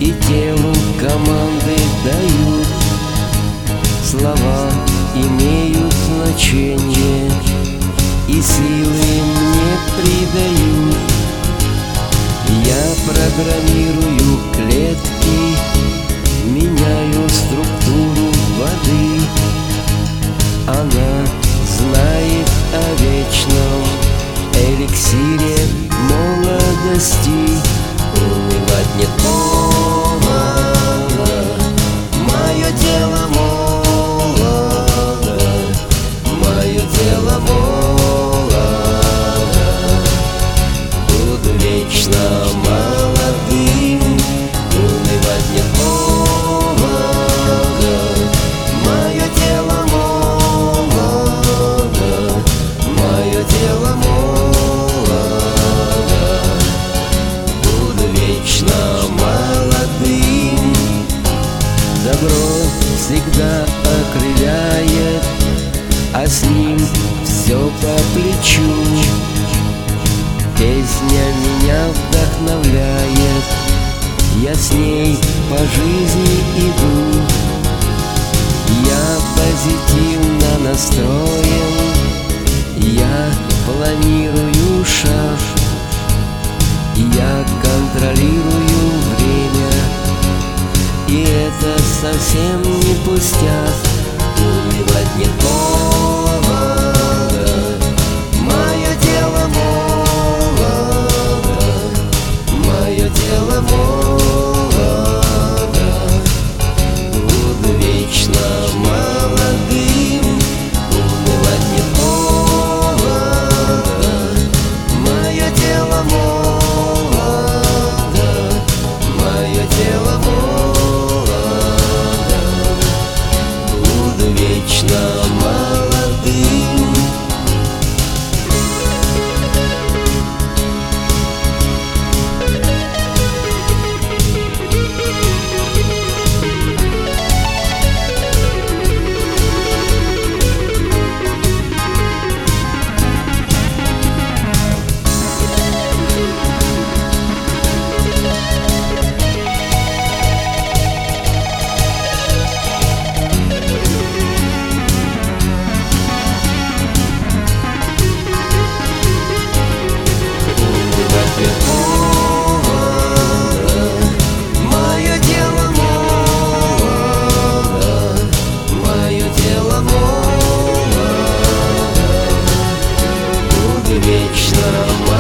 и телу команды дают. Слова имеют значение и силы мне придают. Я программирую клетки, меняю структуру воды. Она знает о вечном эликсире молодости. Унывать нет повода, мое тело молодо, мое тело молодо. Буду вечно молодым, унывать нет повода, мое тело молодо, мое тело молодо. Добро всегда окрыляет, а с ним все по плечу. Песня меня вдохновляет, я с ней по жизни иду. Я позитивно настроен, я планирую шаг, я контролирую время. И это совсем не пустяк. Унывать нет повода, мое тело молодо, мое тело молодо. Буду вечно молодым, унывать нет повода, мое тело молодо, мое тело молодо. Вечно молодым. Вечно